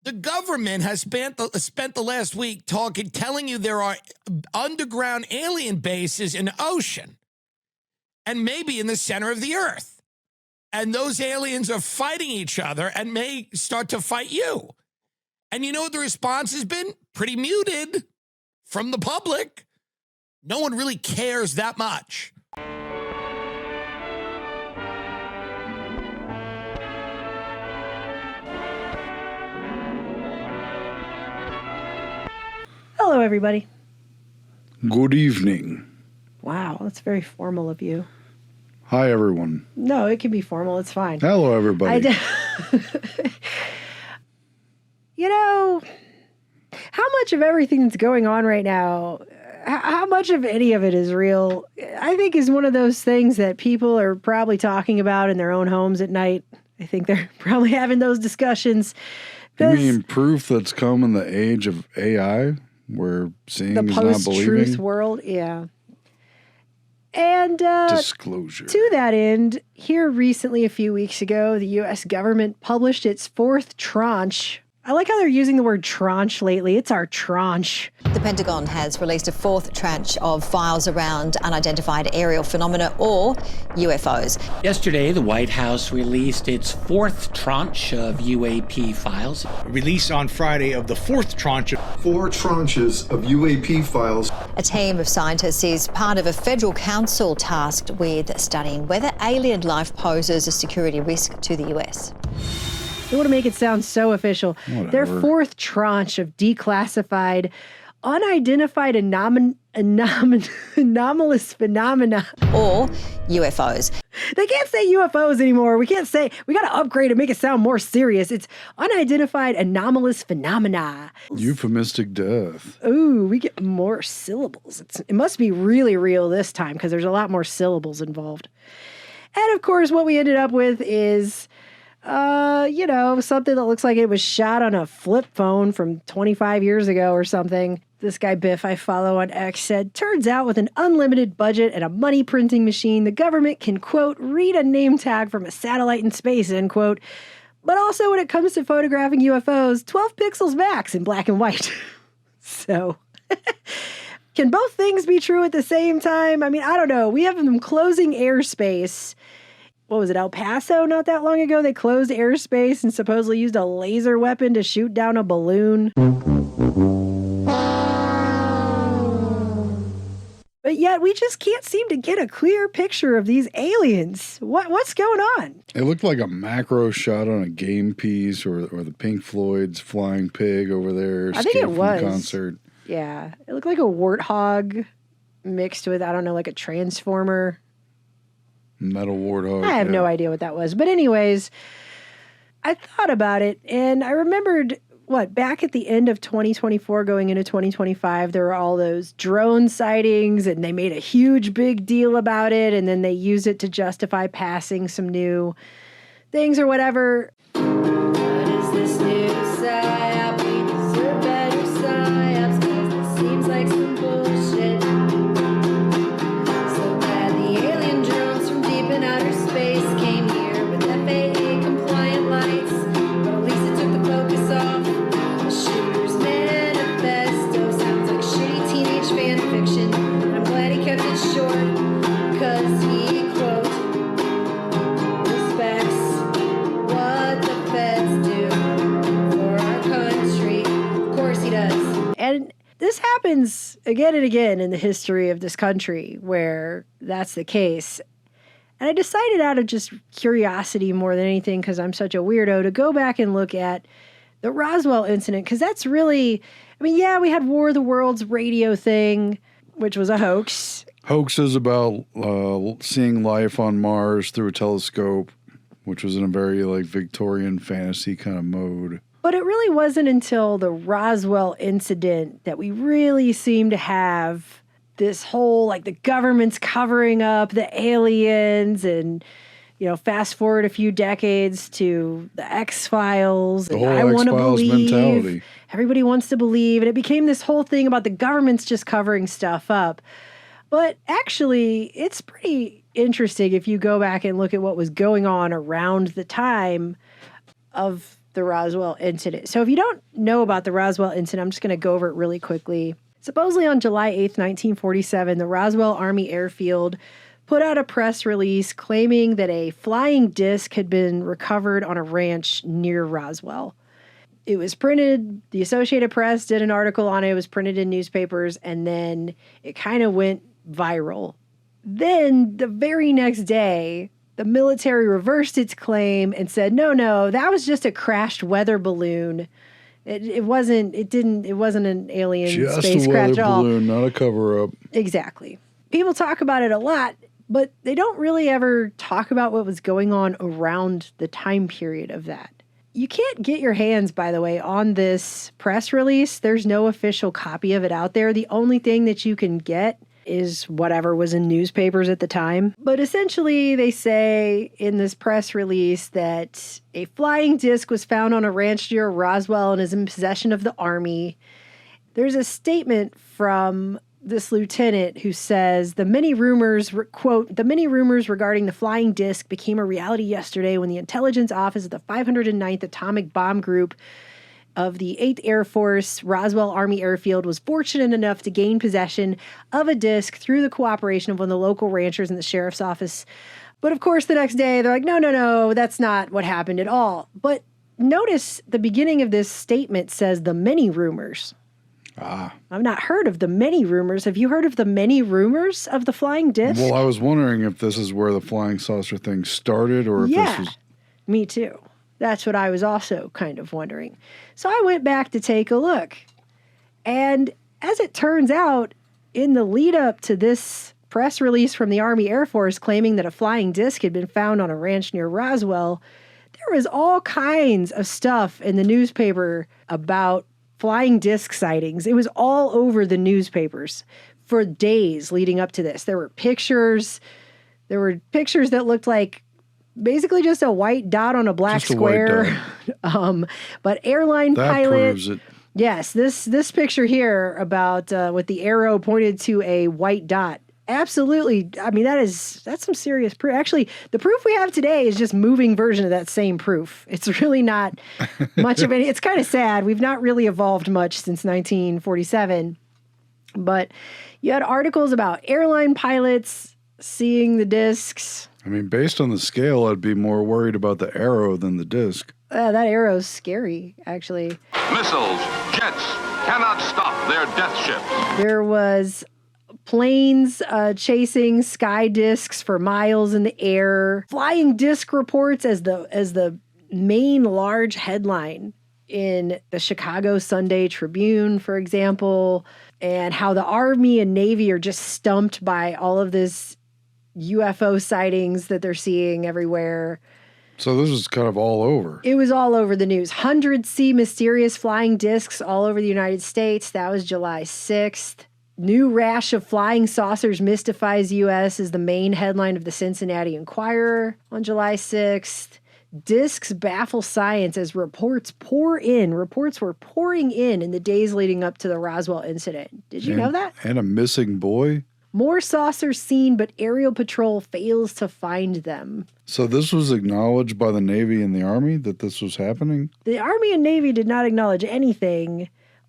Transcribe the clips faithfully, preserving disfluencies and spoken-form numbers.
The government has spent the, spent the last week talking, telling you there are underground alien bases in the ocean and maybe in the center of the earth. And those aliens are fighting each other and may start to fight you. And you know what the response has been? Pretty muted from the public. No one really cares that much. Hello, everybody. Good evening. Wow, that's very formal of you. Hi, everyone. No, it can be formal. It's fine. Hello, everybody. I d- you know, how much of everything that's going on right now, how much of any of it is real, I think is one of those things that people are probably talking about in their own homes at night. I think they're probably having those discussions. You mean proof that's come in the age of A I? We're seeing the is not believing. post-truth world, yeah. And uh, disclosure. To that end, here recently, a few weeks ago, the U S government published its fourth tranche. I like how they're using the word tranche lately. It's our tranche. The Pentagon has released a fourth tranche of files around unidentified aerial phenomena, or U F Os. Yesterday, the White House released its fourth tranche of U A P files. Release on Friday of the fourth tranche. Four tranches of U A P files. A team of scientists is part of a federal council tasked with studying whether alien life poses a security risk to the U S. They want to make it sound so official. Whatever. Their fourth tranche of declassified, unidentified anom- anom- anomalous phenomena. Or U F Os. They can't say U F Os anymore. We can't say, we got to upgrade and make it sound more serious. It's unidentified anomalous phenomena. Euphemistic death. Ooh, we get more syllables. It's, it must be really real this time because there's a lot more syllables involved. And of course, what we ended up with is... Uh, you know, something that looks like it was shot on a flip phone from twenty-five years ago or something. This guy Biff I follow on X said, turns out with an unlimited budget and a money printing machine, the government can, quote, read a name tag from a satellite in space, end quote. But also when it comes to photographing U F Os, twelve pixels max in black and white. So... Can both things be true at the same time? I mean, I don't know. We have them closing airspace. What was it, El Paso not that long ago? They closed airspace and supposedly used a laser weapon to shoot down a balloon. But yet we just can't seem to get a clear picture of these aliens. What What's going on? It looked like a macro shot on a game piece or, or the Pink Floyd's Flying Pig over there. I think it from was. Concert. Yeah. It looked like a warthog mixed with, I don't know, like a transformer. Metal warthog. I have yeah. no idea what that was. But anyways, I thought about it and I remembered, what, back at the end of twenty twenty-four going into twenty twenty-five, there were all those drone sightings and they made a huge big deal about it and then they used it to justify passing some new things or whatever. What is this new psyop? We deserve better psyops because this seems like some bullshit. Outer space came here with F A A compliant lights, but at least it took the focus off the shooter's manifesto. Sounds like shitty teenage fan fiction. I'm glad he kept it short, cause he, quote, respects what the feds do for our country. Of course he does. And this happens again and again in the history of this country where that's the case. And I decided out of just curiosity more than anything, because I'm such a weirdo, to go back and look at the Roswell incident, because that's really, I mean, yeah, we had War of the Worlds radio thing, which was a hoax. Hoaxes about uh, seeing life on Mars through a telescope, which was in a very like Victorian fantasy kind of mode. But it really wasn't until the Roswell incident that we really seemed to have this whole, like, the government's covering up the aliens and, you know, fast forward a few decades to the X-Files. The and whole I want to X-Files believe. mentality. Everybody wants to believe. And it became this whole thing about the government's just covering stuff up. But actually, it's pretty interesting if you go back and look at what was going on around the time of the Roswell incident. So if you don't know about the Roswell incident, I'm just going to go over it really quickly. Supposedly on July eighth, nineteen forty-seven, the Roswell Army Airfield put out a press release claiming that a flying disc had been recovered on a ranch near Roswell. It was printed, the Associated Press did an article on it, it was printed in newspapers, and then it kind of went viral. Then the very next day, the military reversed its claim and said, no, no, that was just a crashed weather balloon. It, it wasn't, it didn't, it wasn't an alien Just a spacecraft weather at all. balloon, not a cover-up. Exactly. People talk about it a lot, but they don't really ever talk about what was going on around the time period of that. You can't get your hands, by the way, on this press release. There's no official copy of it out there. The only thing that you can get is whatever was in newspapers at the time. But essentially, they say in this press release that a flying disc was found on a ranch near Roswell and is in possession of the Army. There's a statement from this lieutenant who says the many rumors, quote, the many rumors regarding the flying disc became a reality yesterday when the intelligence office of the five hundred ninth Atomic Bomb Group of the eighth Air Force Roswell Army Airfield was fortunate enough to gain possession of a disc through the cooperation of one of the local ranchers in the sheriff's office. But of course, the next day, they're like, no, no, no, that's not what happened at all. But notice the beginning of this statement says the many rumors. Ah. I've not heard of the many rumors. Have you heard of the many rumors of the flying disc? Well, I was wondering if this is where the flying saucer thing started or if yeah, this was... me too. That's what I was also kind of wondering. So I went back to take a look. And as it turns out, in the lead up to this press release from the Army Air Force claiming that a flying disc had been found on a ranch near Roswell, there was all kinds of stuff in the newspaper about flying disc sightings. It was all over the newspapers for days leading up to this. There were pictures. There were pictures that looked like basically just a white dot on a black Just a square. um, but airline That pilot. proves it. Yes, this this picture here about uh, with the arrow pointed to a white dot. Absolutely. I mean, that is that's some serious proof. Actually, the proof we have today is just moving version of that same proof. It's really not much of any. It's kind of sad. We've not really evolved much since nineteen forty-seven. But you had articles about airline pilots seeing the discs. I mean, based on the scale, I'd be more worried about the arrow than the disc. Uh, that arrow's scary, actually. Missiles, jets cannot stop their death ships. There was planes uh, chasing sky discs for miles in the air. Flying disc reports as the as the main large headline in the Chicago Sunday Tribune, for example, and how the Army and Navy are just stumped by all of this U F O sightings that they're seeing everywhere. So this was kind of all over. It was all over the news. Hundreds see mysterious flying discs all over the United States. That was July sixth. New rash of flying saucers mystifies U S is the main headline of the Cincinnati Enquirer on July sixth. Discs baffle science as reports pour in. Reports were pouring in in the days leading up to the Roswell incident. Did you and, know that? And a missing boy? More saucers seen, but aerial patrol fails to find them. So this was acknowledged by the Navy and the Army that this was happening? The Army and Navy did not acknowledge anything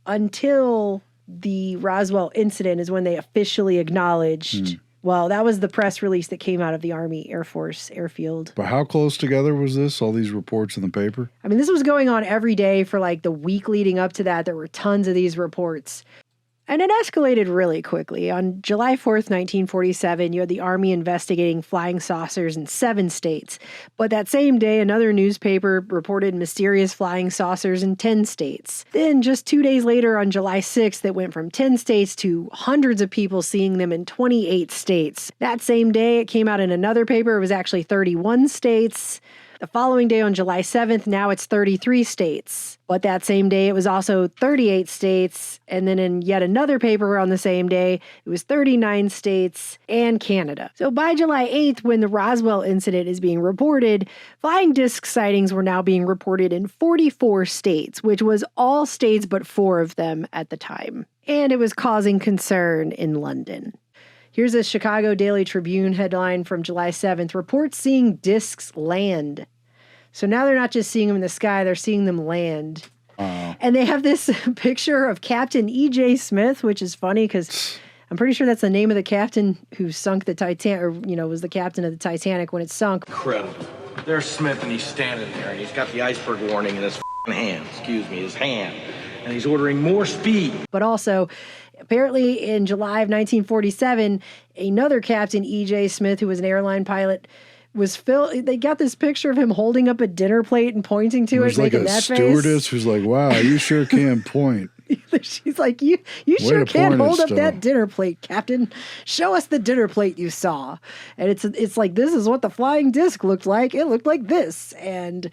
until the Roswell incident is when they officially acknowledged. Hmm. Well, that was the press release that came out of the Army Air Force airfield. But how close together was this? All these reports in the paper? I mean, this was going on every day for like the week leading up to that. There were tons of these reports. And it escalated really quickly. On July fourth, nineteen forty-seven, you had the Army investigating flying saucers in seven states. But that same day, another newspaper reported mysterious flying saucers in ten states. Then just two days later, on July sixth, it went from ten states to hundreds of people seeing them in twenty-eight states. That same day, it came out in another paper. It was actually thirty-one states. The following day on July seventh, now it's thirty-three states. But that same day, it was also thirty-eight states. And then in yet another paper on the same day, it was thirty-nine states and Canada. So by July eighth, when the Roswell incident is being reported, flying disc sightings were now being reported in forty-four states, which was all states but four of them at the time. And it was causing concern in London. Here's a Chicago Daily Tribune headline from July seventh. Reports seeing discs land. So now they're not just seeing them in the sky, they're seeing them land. Uh, And they have this picture of Captain E J Smith, which is funny because I'm pretty sure that's the name of the captain who sunk the Titanic, or, you know, was the captain of the Titanic when it sunk. Incredible. There's Smith, and he's standing there, and he's got the iceberg warning in his f***ing hand. Excuse me, his hand. And he's ordering more speed. But also, apparently in July of nineteen forty-seven, another Captain E J Smith, who was an airline pilot, was Phil. They got this picture of him holding up a dinner plate and pointing to There's it, like making a that stewardess face. who's like, wow, you sure can point. She's like, you you Way sure to can point it hold up still. that dinner plate, Captain. Show us the dinner plate you saw. And it's it's like, this is what the flying disc looked like. It looked like this. And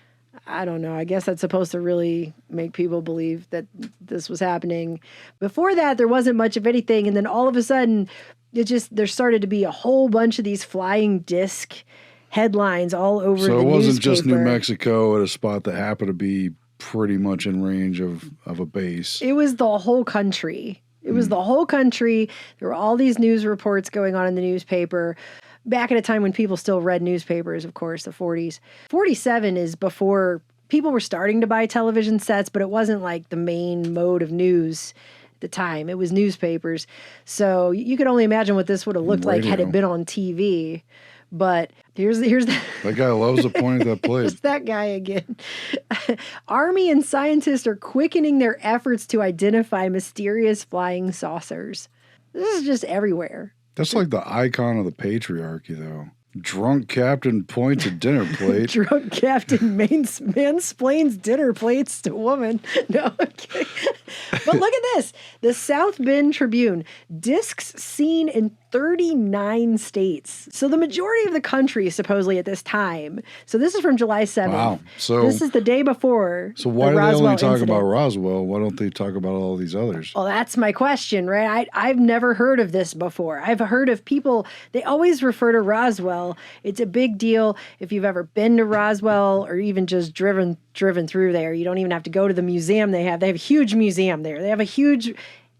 I don't know. I guess that's supposed to really make people believe that this was happening. Before that, there wasn't much of anything. And then all of a sudden, it just, there started to be a whole bunch of these flying disc headlines all over So the it wasn't just New newspaper. Mexico at a spot that happened to be pretty much in range of, of a base. It was the whole country. It was the whole country. There were all these news reports going on in the newspaper. Back at a time when people still read newspapers, of course, the forties. forty-seven is before people were starting to buy television sets, but it wasn't like the main mode of news at the time. It was newspapers. So you could only imagine what this would have looked like had Radio. it been on T V. But here's here's the That guy loves to point at that plate. It's that guy again. Army and scientists are quickening their efforts to identify mysterious flying saucers. This is just everywhere. That's like the icon of the patriarchy, though. Drunk captain points a dinner plate. Drunk captain mains, mansplains dinner plates to woman. No, okay. But look at this. The South Bend Tribune. Discs seen in thirty-nine states. So the majority of the country, supposedly at this time. So this is from July seventh. Wow. So this is the day before. So why the do they Roswell only talk incident. about Roswell? Why don't they talk about all these others? Well, that's my question, right? I, I've never heard of this before. I've heard of people, they always refer to Roswell. It's a big deal if you've ever been to Roswell or even just driven driven through there. You don't even have to go to the museum they have. They have a huge museum there. They have a huge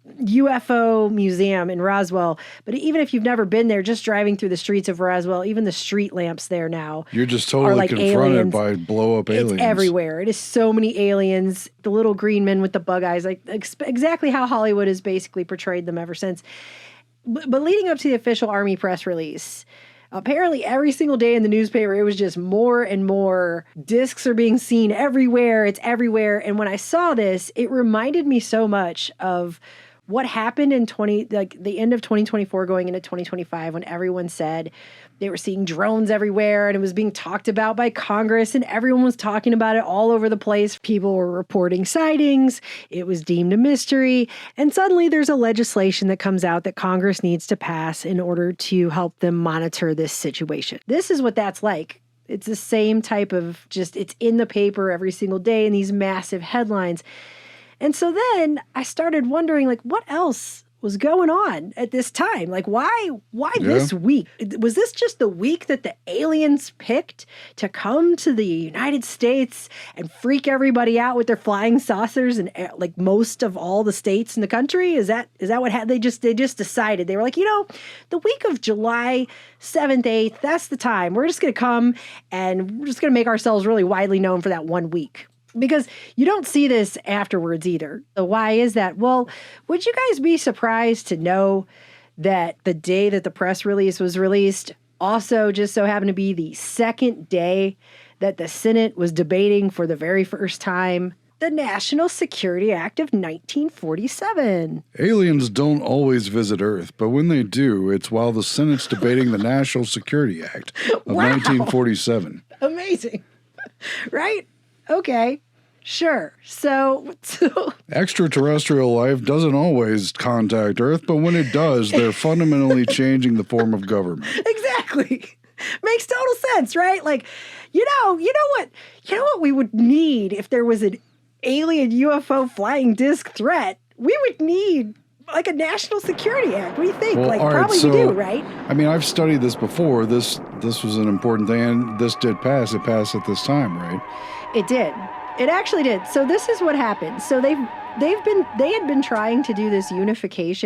U F O museum in Roswell. But even if you've never been there, just driving through the streets of Roswell, even the street lamps there now. You're just are totally like confronted aliens. by blow up aliens. It's everywhere. It is so many aliens. The little green men with the bug eyes, like ex- exactly how Hollywood has basically portrayed them ever since. But, but leading up to the official Army press release, apparently every single day in the newspaper, it was just more and more discs are being seen everywhere. It's everywhere. And when I saw this, it reminded me so much of what happened in twenty, like the end of twenty twenty-four going into twenty twenty-five, when everyone said they were seeing drones everywhere and it was being talked about by Congress and everyone was talking about it all over the place. People were reporting sightings. It was deemed a mystery. And suddenly there's a legislation that comes out that Congress needs to pass in order to help them monitor this situation. This is what that's like. It's the same type of just, it's in the paper every single day in these massive headlines. And so then I started wondering, like, what else was going on at this time? Like, why, why Yeah. this week? Was this just the week that the aliens picked to come to the United States and freak everybody out with their flying saucers and uh, like most of all the states in the country? Is that, is that what had, they just, they just decided, they were like, you know, the week of July seventh, eighth, that's the time. We're just going to come and we're just going to make ourselves really widely known for that one week. Because you don't see this afterwards either. So why is that? Well, would you guys be surprised to know that the day that the press release was released also just so happened to be the second day that the Senate was debating for the very first time the National Security Act of nineteen forty-seven. Aliens don't always visit Earth, but when they do, it's while the Senate's debating the National Security Act of Wow. nineteen forty-seven. Amazing. Right? Okay. Sure. So, so Extraterrestrial life doesn't always contact Earth, but when it does, they're fundamentally changing the form of government. exactly. Makes total sense, right? Like, you know, you know what, you know what we would need if there was an alien U F O flying disc threat? We would need like a National Security Act. What do you think? Well, like, all right, probably so- we do, right? I mean, I've studied this before. This this was an important thing, and this did pass. It passed at this time, right? It did. It actually did. So this is what happened. So they've they've been they had been trying to do this unification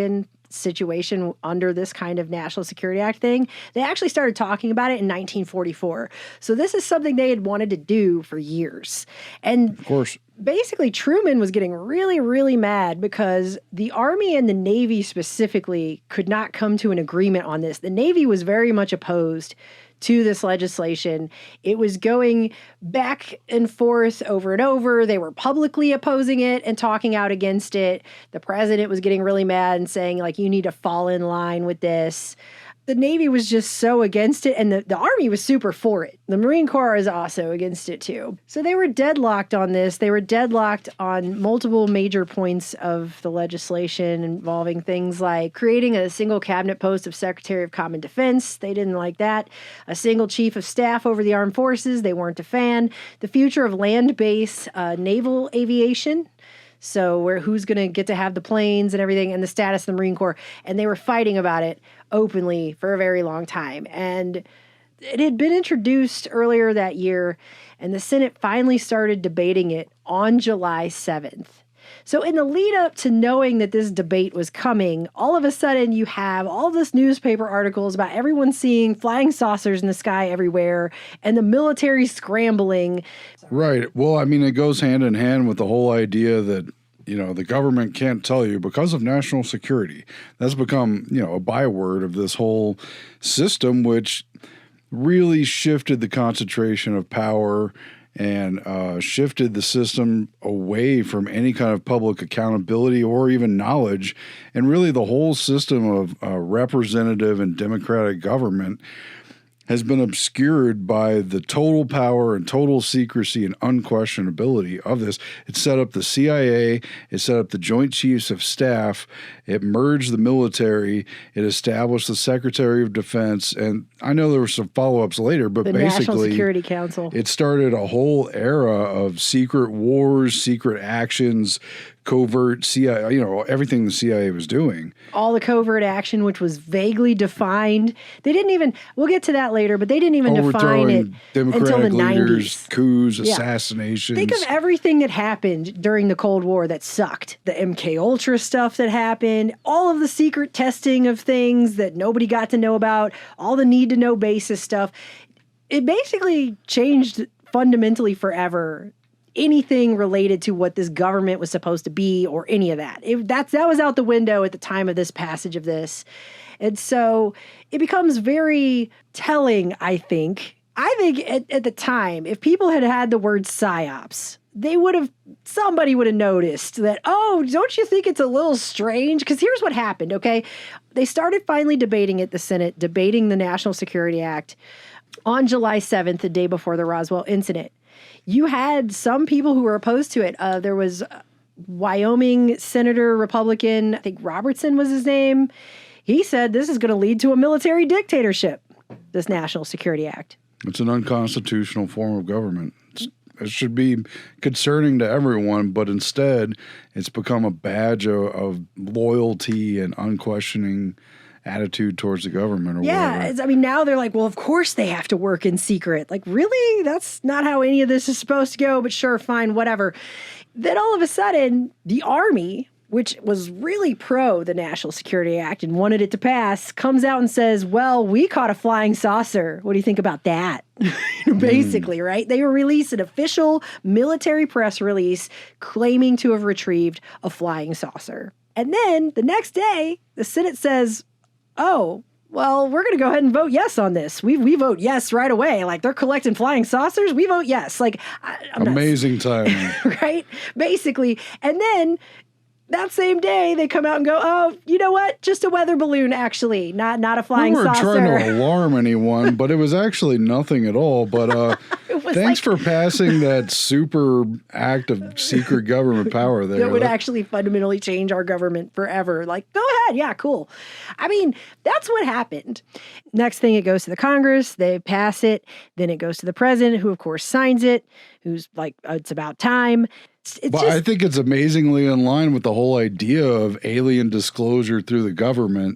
situation under this kind of National Security Act thing. They actually started talking about it in nineteen forty-four. So this is something they had wanted to do for years. And Of course. basically, Truman was getting really, really mad because the Army and the Navy specifically could not come to an agreement on this. The Navy was very much opposed to this legislation. It was going back and forth over and over. They were publicly opposing it and talking out against it. The president was getting really mad and saying, like, you need to fall in line with this. The Navy was just so against it, and the, the Army was super for it. The Marine Corps is also against it, too. So they were deadlocked on this. They were deadlocked on multiple major points of the legislation involving things like creating a single cabinet post of Secretary of Common Defense. They didn't like that. A single chief of staff over the armed forces. They weren't a fan. The future of land-based uh, naval aviation. So where who's going to get to have the planes and everything, and the status of the Marine Corps. And they were fighting about it openly for a very long time. And it had been introduced earlier that year, and the Senate finally started debating it on July seventh. So in the lead up to knowing that this debate was coming, all of a sudden you have all this newspaper articles about everyone seeing flying saucers in the sky everywhere and the military scrambling. Right. Well, I mean, it goes hand in hand with the whole idea that, you know, the government can't tell you because of national security. That's become, you know, a byword of this whole system, which really shifted the concentration of power and uh, shifted the system away from any kind of public accountability or even knowledge. And really the whole system of uh, representative and democratic government has been obscured by the total power and total secrecy and unquestionability of this. It set up the C I A, it set up the Joint Chiefs of Staff, it merged the military, it established the Secretary of Defense, and I know there were some follow-ups later, but the basically National Security Council. It started a whole era of secret wars, secret actions, covert C I A, you know, everything the C I A was doing. All the covert action, which was vaguely defined. They didn't even, we'll get to that later, but they didn't even define it Democratic until the leaders, nineties. coups, Yeah. assassinations. Think of everything that happened during the Cold War that sucked. The M K Ultra stuff that happened, all of the secret testing of things that nobody got to know about, all the need to know basis stuff. It basically changed fundamentally forever anything related to what this government was supposed to be or any of that. It, that's, that was out the window at the time of this passage of this. And so it becomes very telling, I think. I think at, at the time, if people had had the word psyops, they would have, somebody would have noticed that, oh, don't you think it's a little strange? Because here's what happened, okay? They started finally debating it, the Senate, debating the National Security Act on July seventh, the day before the Roswell incident. You had some people who were opposed to it. Uh, there was Wyoming Senator Republican, I think Robertson was his name. He said this is going to lead to a military dictatorship, this National Security Act. It's an unconstitutional form of government. It's, it should be concerning to everyone, but instead it's become a badge of, of loyalty and unquestioning attitude towards the government or yeah, whatever. I mean, now they're like, well, of course they have to work in secret. Like, really? That's not how any of this is supposed to go, but sure, fine, whatever. Then all of a sudden, the Army, which was really pro the National Security Act and wanted it to pass, comes out and says, well, we caught a flying saucer. What do you think about that? Basically, mm. right? They released an official military press release claiming to have retrieved a flying saucer. And then the next day, the Senate says, oh, well, we're going to go ahead and vote yes on this. We we vote yes right away. Like, they're collecting flying saucers. We vote yes. Like, I, I'm amazing not, timing. Right? Basically. And then that same day, they come out and go, oh, you know what? Just a weather balloon, actually, not not a flying saucer. We weren't saucer. trying to alarm anyone, but it was actually nothing at all. But uh, thanks like, for passing that super act of secret government power there. That would actually fundamentally change our government forever. Like, go ahead. Yeah, cool. I mean, that's what happened. Next thing, it goes to the Congress. They pass it. Then it goes to the president, who, of course, signs it, who's like, it's about time. It's but just, I think it's amazingly in line with the whole idea of alien disclosure through the government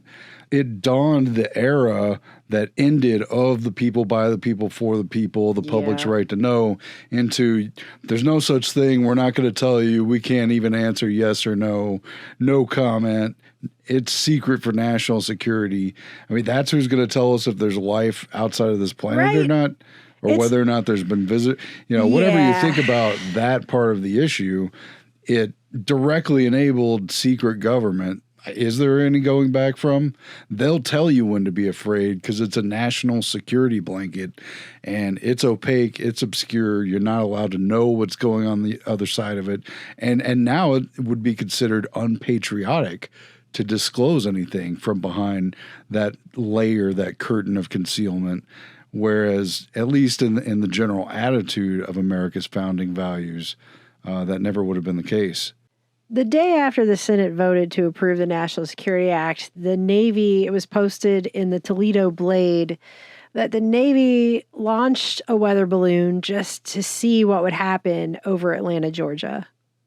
it dawned the era that ended of the people, by the people, for the people, the public's Yeah. right to know, into there's no such thing. We're not going to tell you. We can't even answer yes or no. No comment. It's secret for national security. I mean, that's who's going to tell us if there's life outside of this planet or Right. not, or It's- whether or not there's been visit. You know, whatever Yeah. you think about that part of the issue, it directly enabled secret government. Is there any going back from? They'll tell you when to be afraid because it's a national security blanket and it's opaque, it's obscure. You're not allowed to know what's going on the other side of it. And and now it would be considered unpatriotic to disclose anything from behind that layer, that curtain of concealment. Whereas, at least in the, in the general attitude of America's founding values, uh, that never would have been the case. The day after the Senate voted to approve the National Security Act, the Navy, it was posted in the Toledo Blade that the Navy launched a weather balloon just to see what would happen over Atlanta, Georgia.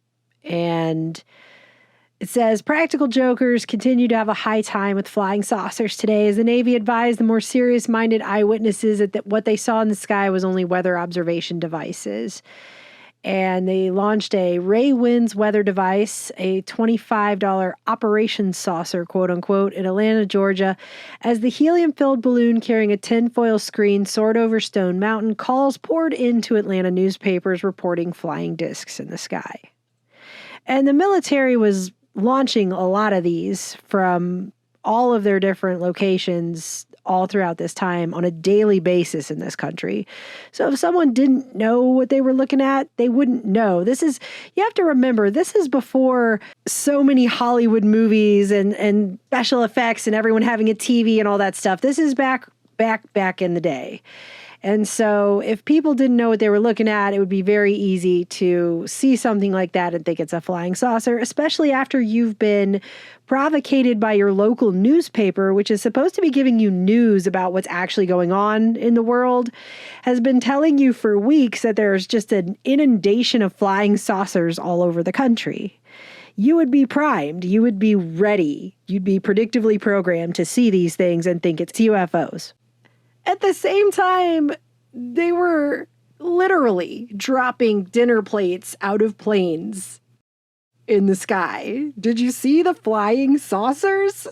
And it says, practical jokers continue to have a high time with flying saucers today as the Navy advised the more serious-minded eyewitnesses that what they saw in the sky was only weather observation devices. And they launched a Ray Winds weather device, a twenty-five dollars Operation Saucer, quote unquote, in Atlanta, Georgia, as the helium-filled balloon carrying a tinfoil screen soared over Stone Mountain. Calls poured into Atlanta newspapers reporting flying discs in the sky. And the military was launching a lot of these from all of their different locations all throughout this time on a daily basis in this country. So if someone didn't know what they were looking at, they wouldn't know. This is, you have to remember, this is before so many Hollywood movies and, and special effects and everyone having a T V and all that stuff. This is back, back, back in the day. And so if people didn't know what they were looking at, it would be very easy to see something like that and think it's a flying saucer, especially after you've been provocated by your local newspaper, which is supposed to be giving you news about what's actually going on in the world, has been telling you for weeks that there's just an inundation of flying saucers all over the country. You would be primed. You would be ready. You'd be predictively programmed to see these things and think it's U F Os. At the same time, they were literally dropping dinner plates out of planes in the sky. Did you see the flying saucers?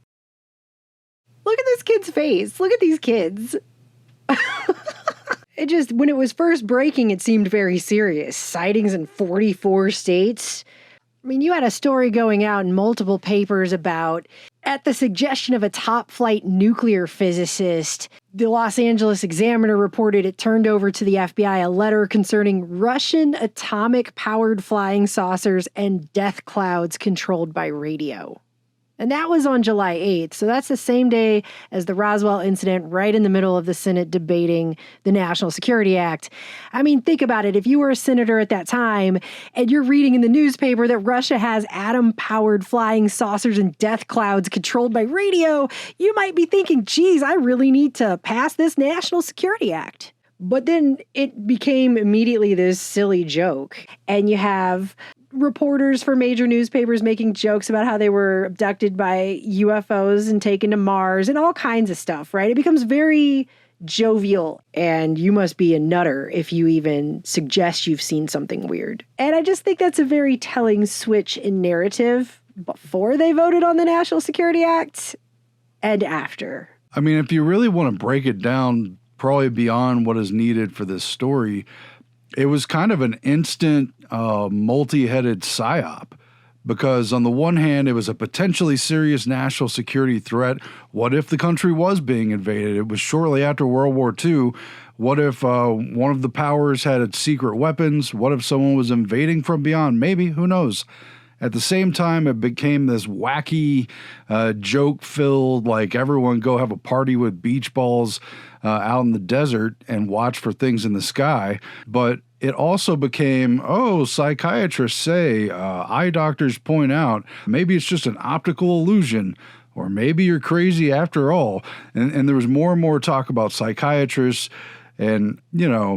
Look at this kid's face. Look at these kids. It just, when it was first breaking, it seemed very serious. Sightings in forty-four states. I mean, you had a story going out in multiple papers about, at the suggestion of a top flight nuclear physicist, the Los Angeles Examiner reported it turned over to the F B I a letter concerning Russian atomic-powered flying saucers and death clouds controlled by radio. And that was on July eighth, so that's the same day as the Roswell incident, right in the middle of the Senate debating the National Security Act. I mean, think about it. If you were a senator at that time and you're reading in the newspaper that Russia has atom-powered flying saucers and death clouds controlled by radio, you might be thinking, geez, I really need to pass this National Security Act. But then it became immediately this silly joke. And you have reporters for major newspapers making jokes about how they were abducted by U F Os and taken to Mars and all kinds of stuff, right? It becomes very jovial, and you must be a nutter if you even suggest you've seen something weird. And I just think that's a very telling switch in narrative before they voted on the National Security Act and after. I mean, if you really want to break it down, probably beyond what is needed for this story, it was kind of an instant uh, multi-headed psyop, because on the one hand, it was a potentially serious national security threat. What if the country was being invaded? It was shortly after World War Two. What if uh, one of the powers had secret weapons? What if someone was invading from beyond? Maybe, who knows? At the same time, it became this wacky, uh, joke-filled, like everyone go have a party with beach balls uh, out in the desert and watch for things in the sky. But it also became, oh, psychiatrists say, uh, eye doctors point out, maybe it's just an optical illusion, or maybe you're crazy after all. And, and there was more and more talk about psychiatrists and, you know,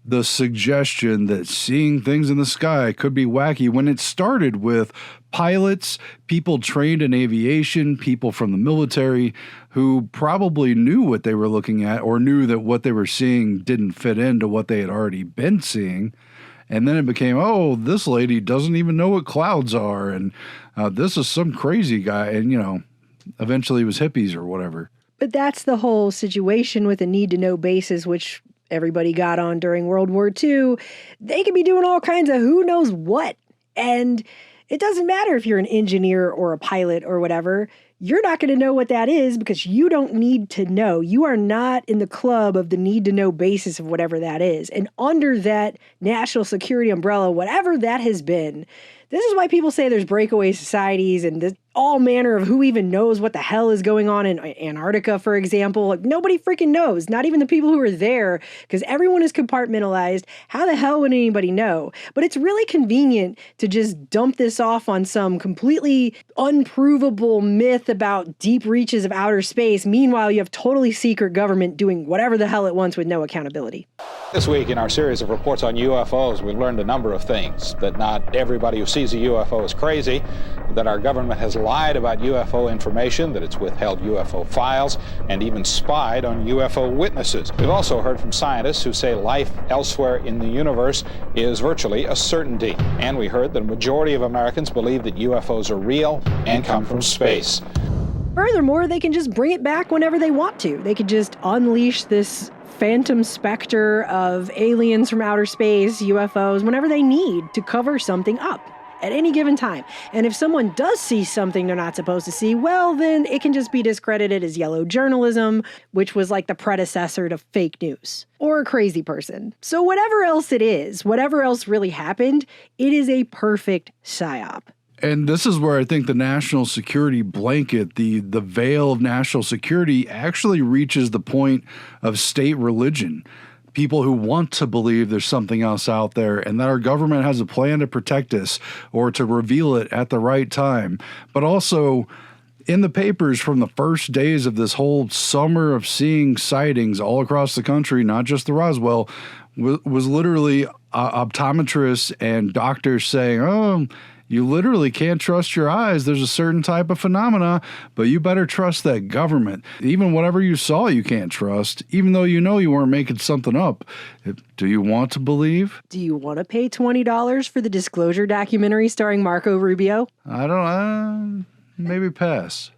the suggestion that seeing things in the sky could be wacky when it started with pilots, people trained in aviation, people from the military who probably knew what they were looking at or knew that what they were seeing didn't fit into what they had already been seeing. And then it became, oh, this lady doesn't even know what clouds are. And uh, this is some crazy guy. And, you know, eventually it was hippies or whatever. But that's the whole situation with the need-to-know basis, which everybody got on during World War Two. They could be doing all kinds of who knows what. And it doesn't matter if you're an engineer or a pilot or whatever. You're not going to know what that is because you don't need to know. You are not in the club of the need-to-know basis of whatever that is. And under that national security umbrella, whatever that has been, this is why people say there's breakaway societies and this, all manner of who even knows what the hell is going on in Antarctica, for example. Like, nobody freaking knows, not even the people who are there, because everyone is compartmentalized. How the hell would anybody know? But it's really convenient to just dump this off on some completely unprovable myth about deep reaches of outer space. Meanwhile, you have totally secret government doing whatever the hell it wants with no accountability. This week in our series of reports on U F Os, we learned a number of things. That not everybody who sees a U F O is crazy, that our government has lied about U F O information, that it's withheld U F O files, and even spied on U F O witnesses. We've also heard from scientists who say life elsewhere in the universe is virtually a certainty. And we heard that a majority of Americans believe that U F Os are real and come from space. Furthermore, they can just bring it back whenever they want to. They could just unleash this phantom specter of aliens from outer space, U F Os, whenever they need to cover something up at any given time. And if someone does see something they're not supposed to see, well, then it can just be discredited as yellow journalism, which was like the predecessor to fake news, or a crazy person. So whatever else it is, whatever else really happened, it is a perfect psyop. And this is where I think the national security blanket, the the veil of national security, actually reaches the point of state religion. People who want to believe there's something else out there and that our government has a plan to protect us or to reveal it at the right time. But also in the papers from the first days of this whole summer of seeing sightings all across the country, not just the Roswell, was, was literally uh, optometrists and doctors saying, oh, you literally can't trust your eyes. There's a certain type of phenomena, but you better trust that government. Even whatever you saw, you can't trust, even though you know you weren't making something up. Do you want to believe? Do you want to pay twenty dollars for the Disclosure documentary starring Marco Rubio? I don't uh, maybe pass.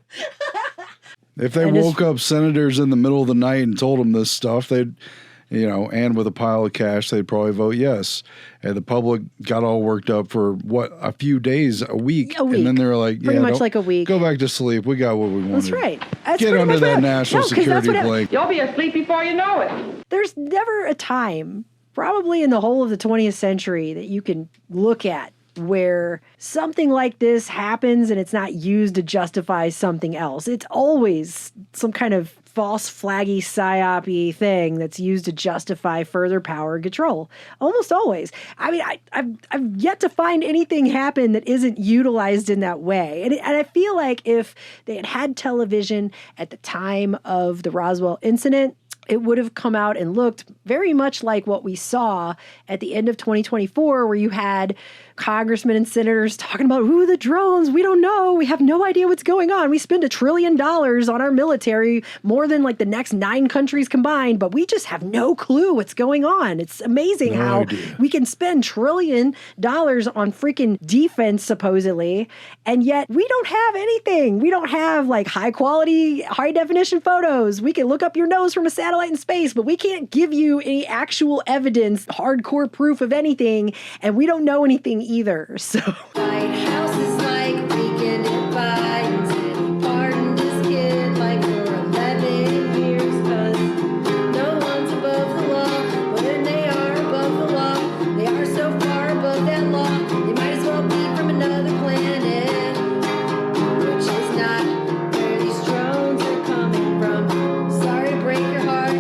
If they And woke up senators in the middle of the night and told them this stuff, they'd, you know, and with a pile of cash, they'd probably vote yes. And the public got all worked up for, what, a few days, a week. A week. And then they were like, Pretty yeah, much don't- like a week. Go back to sleep. We got what we wanted. That's right. That's Get pretty under much that what- national No, 'cause that's security what hap- blanket. You'll be asleep before you know it. There's never a time, probably in the whole of the twentieth century, that you can look at where something like this happens and it's not used to justify something else. It's always some kind of false flaggy psyop-y thing that's used to justify further power and control. Almost always. I mean, I, I've, I've yet to find anything happen that isn't utilized in that way. And, it, and I feel like if they had had television at the time of the Roswell incident, it would have come out and looked very much like what we saw at the end of twenty twenty-four, where you had congressmen and senators talking about, ooh, the drones, we don't know. We have no idea what's going on. We spend a trillion dollars on our military, more than like the next nine countries combined, but we just have no clue what's going on. It's amazing No how idea. we can spend trillion dollars on freaking defense, supposedly, and yet we don't have anything. We don't have like high quality, high definition photos. We can look up your nose from a satellite in space, but we can't give you any actual evidence, hardcore proof of anything, and we don't know anything either. So White House is like weekend advice. Pardon this kid like for eleven years, cause no one's above the law. But when they are above the law, they are so far above that law, they might as well be from another planet, which is not where these drones are coming from. Sorry to break your heart.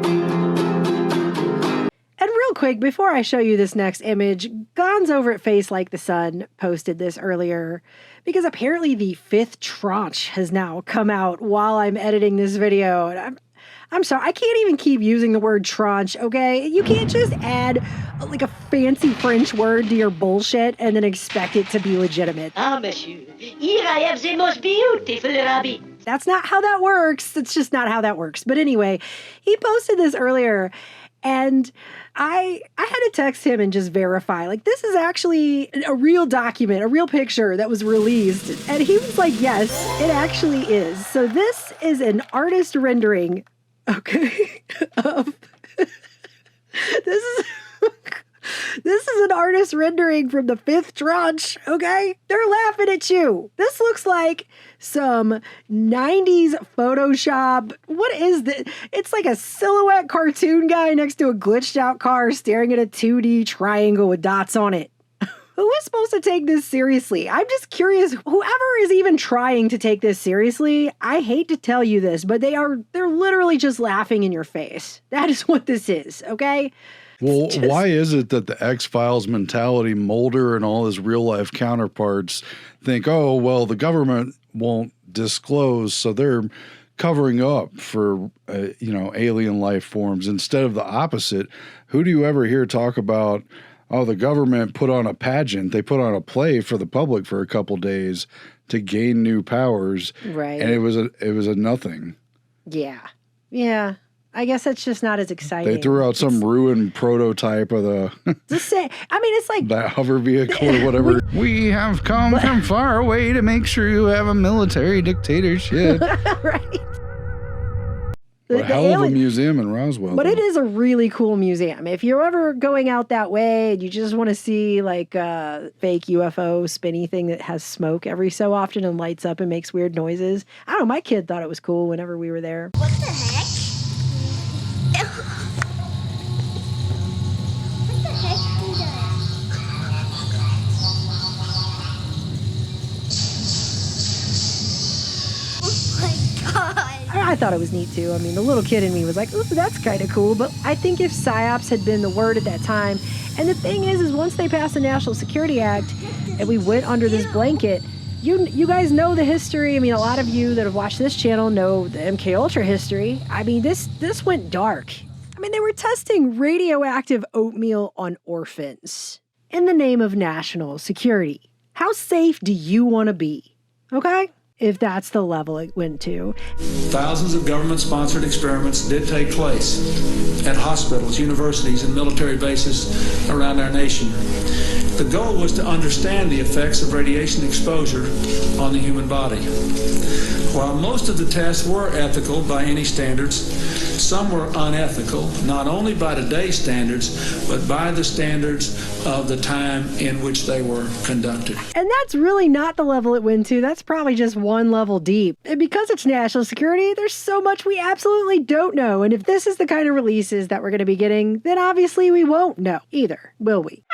And real quick, before I show you this next image, Gons over at Face Like the Sun posted this earlier because apparently the fifth tranche has now come out while I'm editing this video. And I'm, I'm sorry, I can't even keep using the word tranche, okay? You can't just add uh, like a fancy French word to your bullshit and then expect it to be legitimate. Ah, monsieur, here I have the most beautiful rabbit. That's not how that works. It's just not how that works. But anyway, he posted this earlier, and I I had to text him and just verify, like, this is actually a real document, a real picture that was released. And he was like, yes, it actually is. So this is an artist rendering, okay, of, this is... This is an artist rendering from the fifth tranche, okay? They're laughing at you. This looks like some nineties Photoshop. What is this? It's like a silhouette cartoon guy next to a glitched out car staring at a two D triangle with dots on it. Who is supposed to take this seriously? I'm just curious. Whoever is even trying to take this seriously, I hate to tell you this, but they are, they're literally just laughing in your face. That is what this is, okay? Well, Just, why is it that the X-Files mentality, Mulder and all his real-life counterparts think, oh, well, the government won't disclose, so they're covering up for, uh, you know, alien life forms instead of the opposite? Who do you ever hear talk about, oh, the government put on a pageant, they put on a play for the public for a couple days to gain new powers, right? And it was a it was a nothing. Yeah, yeah. I guess that's just not as exciting. They threw out some ruined prototype of the... the same. I mean, it's like... that hover vehicle or whatever. we, we have come from far away to make sure you have a military dictatorship. Right. A hell alien, of a museum in Roswell. But though. It is a really cool museum. If you're ever going out that way and you just want to see like a fake U F O spinny thing that has smoke every so often and lights up and makes weird noises. I don't know, my kid thought it was cool whenever we were there. What the heck? I thought it was neat too. I mean, the little kid in me was like, ooh, that's kind of cool. But I think if PSYOPs had been the word at that time, and the thing is, is once they passed the National Security Act and we went under this blanket, you you guys know the history. I mean, a lot of you that have watched this channel know the M K Ultra history. I mean, this this went dark. I mean, they were testing radioactive oatmeal on orphans in the name of national security. How safe do you want to be? Okay? If that's the level it went to. Thousands of government-sponsored experiments did take place at hospitals, universities, and military bases around our nation. The goal was to understand the effects of radiation exposure on the human body. While most of the tests were ethical by any standards, some were unethical, not only by today's standards, but by the standards of the time in which they were conducted. And that's really not the level it went to. That's probably just one level deep. And because it's national security, there's so much we absolutely don't know. And if this is the kind of releases that we're going to be getting, then obviously we won't know either, will we?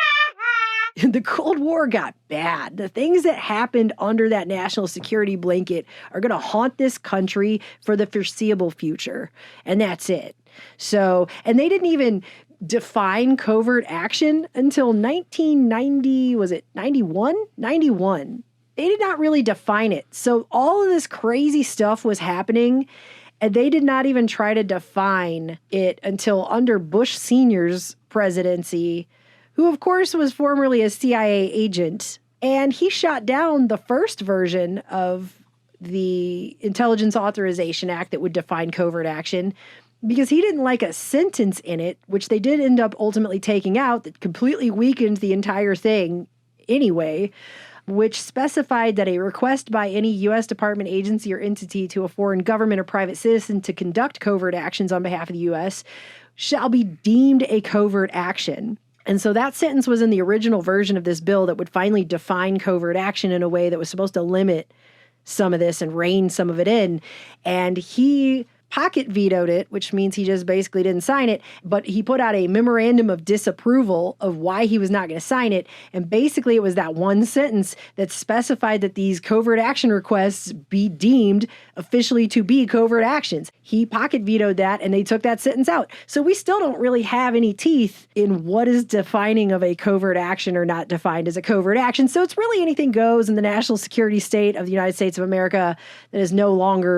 The Cold War got bad. The things that happened under that national security blanket are going to haunt this country for the foreseeable future. And that's it. So, and they didn't even define covert action until nineteen ninety, was it ninety-one? ninety-one. They did not really define it. So all of this crazy stuff was happening, and they did not even try to define it until under Bush Senior's presidency, who of course was formerly a C I A agent. And he shot down the first version of the Intelligence Authorization Act that would define covert action because he didn't like a sentence in it, which they did end up ultimately taking out, that completely weakened the entire thing anyway, which specified that a request by any U S department, agency, or entity to a foreign government or private citizen to conduct covert actions on behalf of the U S shall be deemed a covert action. And so that sentence was in the original version of this bill that would finally define covert action in a way that was supposed to limit some of this and rein some of it in. And he pocket vetoed it, which means he just basically didn't sign it, but he put out a memorandum of disapproval of why he was not going to sign it. And basically it was that one sentence that specified that these covert action requests be deemed officially to be covert actions. He pocket vetoed that and they took that sentence out. So we still don't really have any teeth in what is defining of a covert action or not defined as a covert action. So it's really anything goes in the national security state of the United States of America that is no longer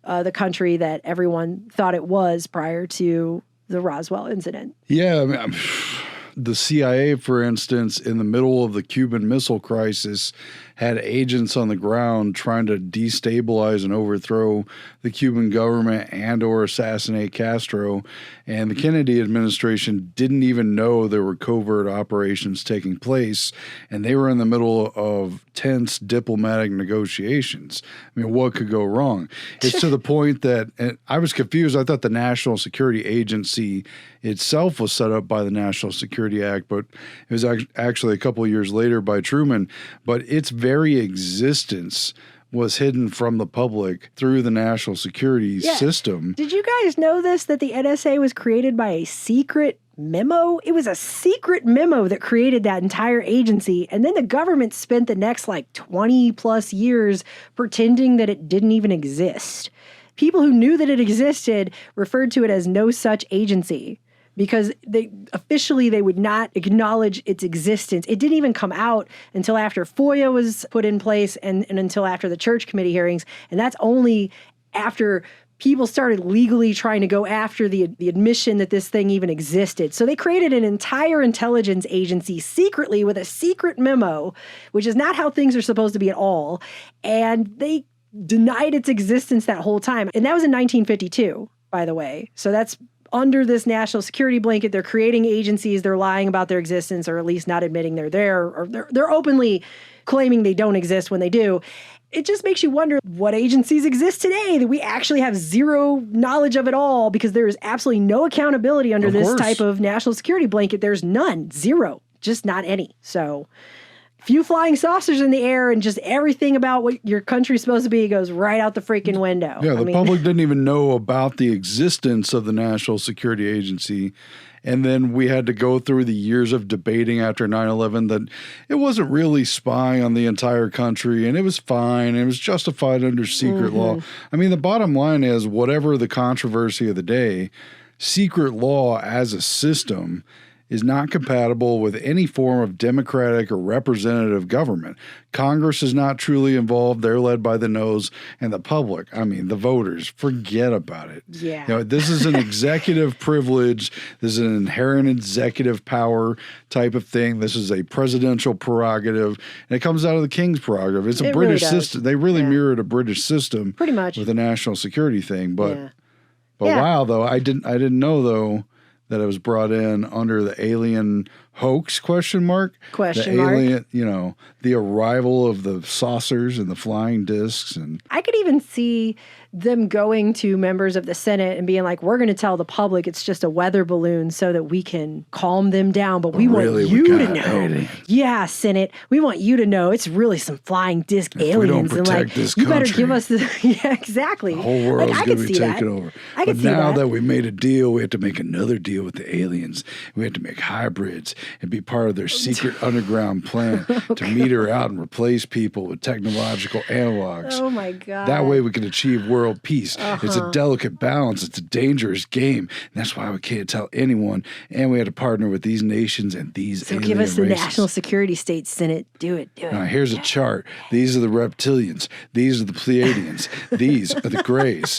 uh, the country that everyone thought it was prior to the Roswell incident. Yeah, I mean, I'm, the C I A, for instance, in the middle of the Cuban Missile Crisis, had agents on the ground trying to destabilize and overthrow the Cuban government and or assassinate Castro. And the Kennedy administration didn't even know there were covert operations taking place, and they were in the middle of tense diplomatic negotiations. I mean, what could go wrong? It's to the point that and I was confused. I thought the National Security Agency itself was set up by the National Security Act, but it was actually a couple of years later by Truman. But its very existence was hidden from the public through the national security yeah. system. Did you guys know this, that the N S A was created by a secret memo? It was a secret memo that created that entire agency. And then the government spent the next like twenty plus years pretending that it didn't even exist. People who knew that it existed referred to it as no such agency, because they officially they would not acknowledge its existence. It didn't even come out until after FOIA was put in place and, and until after the Church Committee hearings. And that's only after people started legally trying to go after the, the admission that this thing even existed. So they created an entire intelligence agency secretly with a secret memo, which is not how things are supposed to be at all. And they denied its existence that whole time. And that was in nineteen fifty-two, by the way. So that's under this national security blanket. They're creating agencies. They're lying about their existence, or at least not admitting they're there, or they're, they're openly claiming they don't exist when they do. It just makes you wonder what agencies exist today that we actually have zero knowledge of at all, because there is absolutely no accountability under this type of national security blanket. There's none, zero, just not any. So few flying saucers in the air and just everything about what your country's supposed to be goes right out the freaking window. Yeah, the I mean, public didn't even know about the existence of the National Security Agency. And then we had to go through the years of debating after nine eleven that it wasn't really spying on the entire country, and it was fine. It was justified under secret Mm-hmm. law. I mean, the bottom line is, whatever the controversy of the day, secret law as a system is not compatible with any form of democratic or representative government. Congress is not truly involved. They're led by the nose, and the public, I mean, the voters, forget about it. Yeah. You know, this is an executive privilege. This is an inherent executive power type of thing. This is a presidential prerogative, and it comes out of the king's prerogative. It's a It British really does. system. They really Yeah. mirrored a British system Pretty much. with a national security thing. But, Yeah. but Yeah. wow, though, I didn't, I didn't know, though, that it was brought in under the alien hoax question mark. Question the mark. alien, you know, the arrival of the saucers and the flying discs. And I could even see them going to members of the Senate and being like, we're going to tell the public it's just a weather balloon so that we can calm them down. But we really, want we you to got know. aliens. Yeah, Senate, we want you to know it's really some flying disc If we aliens. don't and protect like, this you better country, give us the, yeah, exactly. the whole world's like, I going could to be see taken that. over. I But could see now that. that we made a deal, we have to make another deal with the aliens. We have to make hybrids and be part of their secret underground plan Oh, to meter out and replace people with technological analogs. Oh my God. That way we can achieve world peace. It's a Uh-huh. delicate balance. It's a dangerous game. And that's why we can't tell anyone. And we had to partner with these nations and these So alien give us the races. national security state, Senate. Do it. Do it. Now, here's a chart. These are the reptilians. These are the Pleiadians. These are the Greys.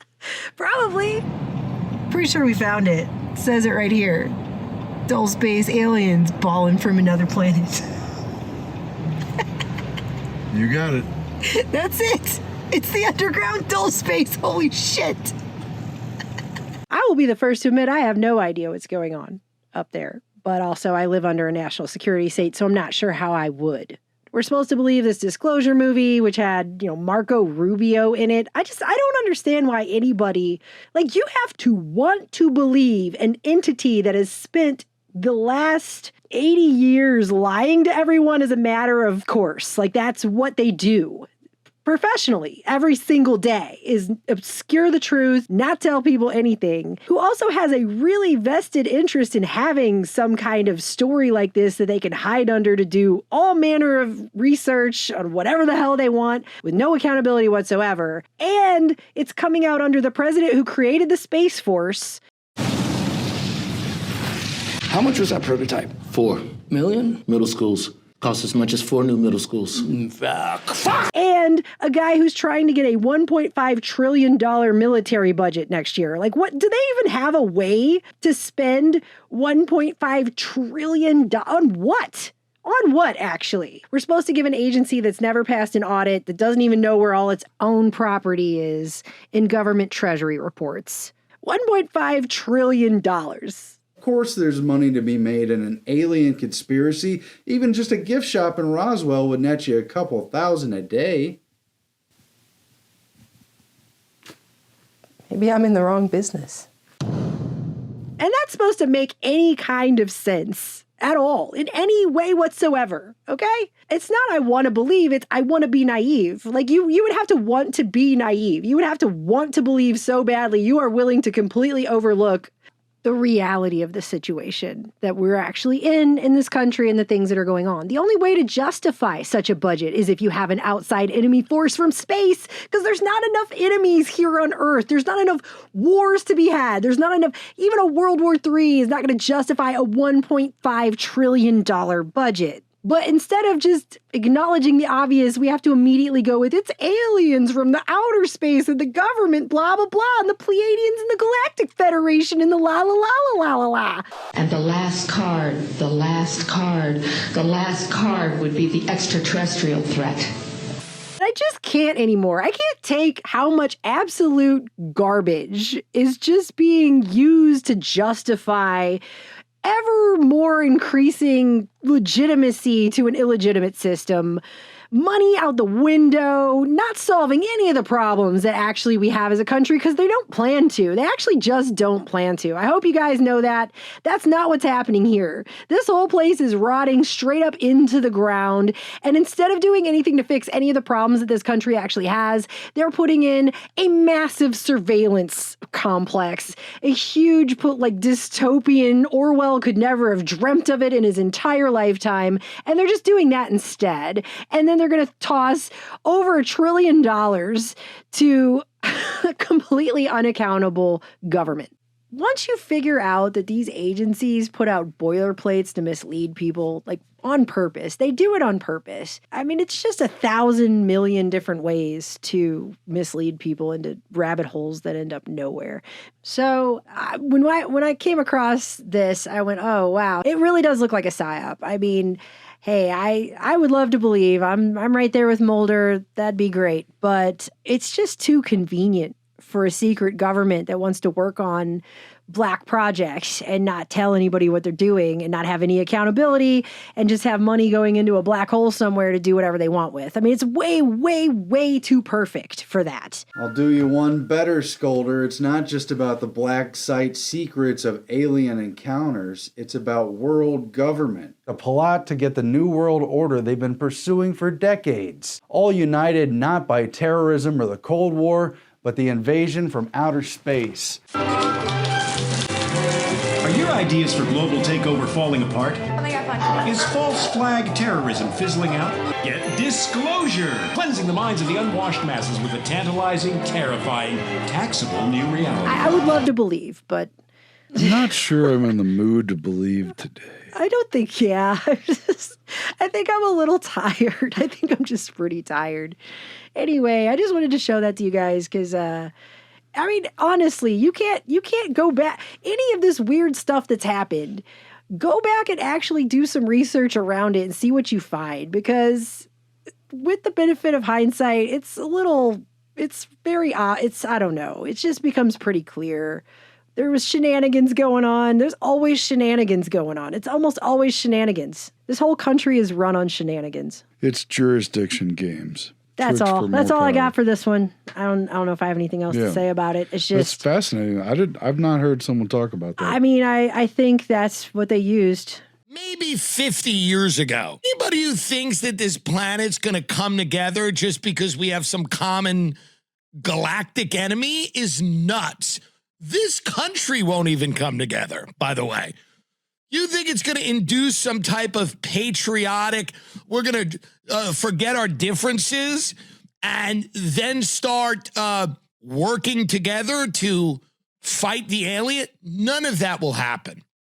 Probably. Pretty sure we found it. It says it right here. Dull space aliens balling from another planet. You got it. That's it. It's the underground dull space. Holy shit. I will be the first to admit I have no idea what's going on up there. But also I live under a national security state, so I'm not sure how I would. We're supposed to believe this Disclosure movie, which had, you know, Marco Rubio in it. I just, I don't understand why anybody, like, you have to want to believe an entity that has spent the last eighty years lying to everyone as a matter of course. Like, that's what they do professionally every single day, is obscure the truth, not tell people anything, who also has a really vested interest in having some kind of story like this that they can hide under to do all manner of research on whatever the hell they want with no accountability whatsoever. And it's coming out under the president who created the Space Force. How much was that prototype? Four million? Middle schools. Costs as much as four new middle schools. And a guy who's trying to get a one point five trillion dollars military budget next year. Like, what? Do they even have a way to spend one point five trillion dollars on what? On what, actually? We're supposed to give an agency that's never passed an audit, that doesn't even know where all its own property is in government treasury reports. one point five trillion dollars. Of course, there's money to be made in an alien conspiracy. Even just a gift shop in Roswell would net you a couple thousand a day. Maybe I'm in the wrong business. And that's supposed to make any kind of sense at all, in any way whatsoever, okay? It's not I want to believe, it's I want to be naive. Like, you, you would have to want to be naive. You would have to want to believe so badly you are willing to completely overlook the reality of the situation that we're actually in in this country and the things that are going on. The only way to justify such a budget is if you have an outside enemy force from space, because there's not enough enemies here on Earth. There's not enough wars to be had. There's not enough, even a World War Three is not going to justify a one point five trillion dollars budget. But instead of just acknowledging the obvious, we have to immediately go with it's aliens from the outer space and the government, blah, blah, blah, and the Pleiadians and the Galactic Federation and the la, la, la, la, la, la, la. And the last card, the last card, the last card would be the extraterrestrial threat. I just can't anymore. I can't take how much absolute garbage is just being used to justify ever more increasing legitimacy to an illegitimate system. Money out the window, not solving any of the problems that actually we have as a country because they don't plan to. They actually just don't plan to. I hope you guys know that. That's not what's happening here. This whole place is rotting straight up into the ground. And instead of doing anything to fix any of the problems that this country actually has, they're putting in a massive surveillance complex, a huge, put like dystopian, Orwell could never have dreamt of it in his entire lifetime. And they're just doing that instead. And then they're going to toss over a trillion dollars to a completely unaccountable government. Once you figure out that these agencies put out boilerplates to mislead people, like on purpose, they do it on purpose. I mean, it's just a thousand million different ways to mislead people into rabbit holes that end up nowhere. So uh, when I when I came across this, I went, oh, wow, it really does look like a psyop. I mean, hey, I, I would love to believe I'm I'm right there with Mulder. That'd be great. But it's just too convenient for a secret government that wants to work on black projects and not tell anybody what they're doing and not have any accountability and just have money going into a black hole somewhere to do whatever they want with. I mean, it's way, way, way too perfect for that. I'll do you one better, Scolder. It's not just about the black site secrets of alien encounters. It's about world government. A plot to get the New World Order they've been pursuing for decades. All united not by terrorism or the Cold War, but the invasion from outer space. Are your ideas for global takeover falling apart? Is false flag terrorism fizzling out? Get Disclosure, cleansing the minds of the unwashed masses with a tantalizing, terrifying, taxable new reality. I, I would love to believe, but I'm not sure I'm in the mood to believe today. I don't think, yeah. I'm just, I think I'm a little tired. I think I'm just pretty tired. Anyway, I just wanted to show that to you guys because, uh, I mean, honestly, you can't you can't go back. Any of this weird stuff that's happened, go back and actually do some research around it and see what you find. Because with the benefit of hindsight, it's a little, it's very, uh, it's, I don't know. It just becomes pretty clear. There was shenanigans going on. There's always shenanigans going on. It's almost always shenanigans. This whole country is run on shenanigans. It's jurisdiction games. That's Tricks all. That's all power. I got for this one. I don't. I don't know if I have anything else yeah. to say about it. It's just. It's fascinating. I did. I've not heard someone talk about that. I mean, I. I think that's what they used. Maybe fifty years ago. Anybody who thinks that this planet's going to come together just because we have some common galactic enemy is nuts. This country won't even come together, by the way. You think it's going to induce some type of patriotic, we're going to uh, forget our differences and then start uh, working together to fight the alien? None of that will happen.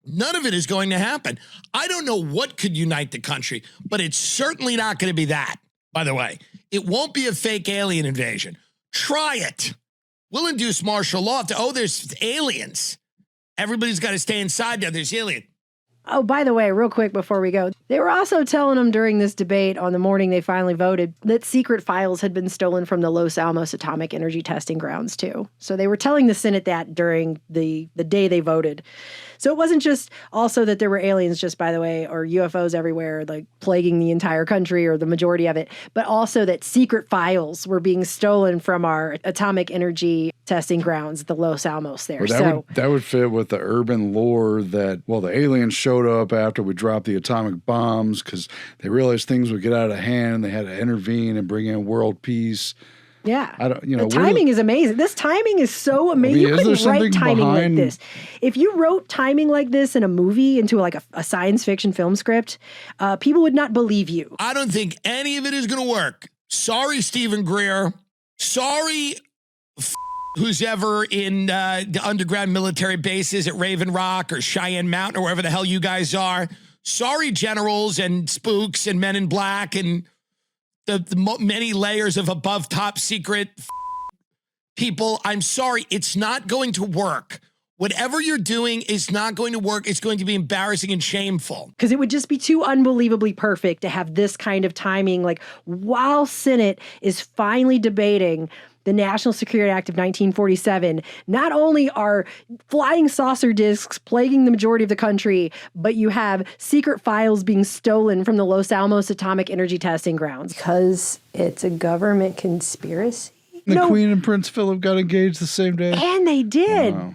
None of it is going to happen. I don't know what could unite the country, but it's certainly not going to be that, by the way. It won't be a fake alien invasion. Try it. We'll induce martial law. To, oh, there's aliens. Everybody's got to stay inside now. There's alien. Oh, by the way, real quick before we go, they were also telling them during this debate on the morning they finally voted that secret files had been stolen from the Los Alamos Atomic Energy Testing Grounds, too. So they were telling the Senate that during the, the day they voted. So it wasn't just also that there were aliens, just by the way, or U F Os everywhere, like plaguing the entire country or the majority of it, but also that secret files were being stolen from our atomic energy testing grounds, the Los Alamos there. Well, that, so would, that would fit with the urban lore that, well, the aliens showed up after we dropped the atomic bombs because they realized things would get out of hand. They had to intervene and bring in world peace. Yeah. I don't, you know, the timing is amazing. This timing is so amazing. I mean, you couldn't write timing behind... like this. If you wrote timing like this in a movie into like a, a science fiction film script, uh, people would not believe you. I don't think any of it is going to work. Sorry, Stephen Greer. Sorry, f- who's ever in uh, the underground military bases at Raven Rock or Cheyenne Mountain or wherever the hell you guys are. Sorry, generals and spooks and men in black and the, the mo- many layers of above top secret f- people. I'm sorry. It's not going to work. Whatever you're doing is not going to work. It's going to be embarrassing and shameful. Because it would just be too unbelievably perfect to have this kind of timing. Like while Senate is finally debating the National Security Act of nineteen forty-seven, not only are flying saucer discs plaguing the majority of the country, but you have secret files being stolen from the Los Alamos Atomic Energy Testing Grounds. Because it's a government conspiracy? The no. Queen and Prince Philip got engaged the same day. And they did. Wow.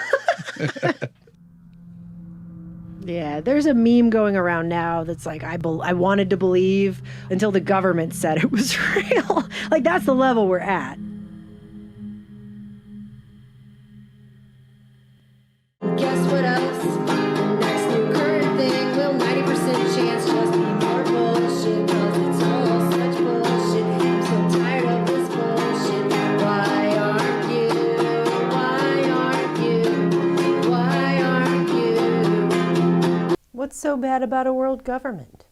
Yeah, there's a meme going around now that's like, I be- I wanted to believe until the government said it was real. Like, that's the level we're at. Guess what else? The next new current thing will ninety percent chance just be more bullshit. Cause it's all such bullshit. I'm so tired of this bullshit. Why aren't you? Why aren't you? Why aren't you? What's so bad about a world government?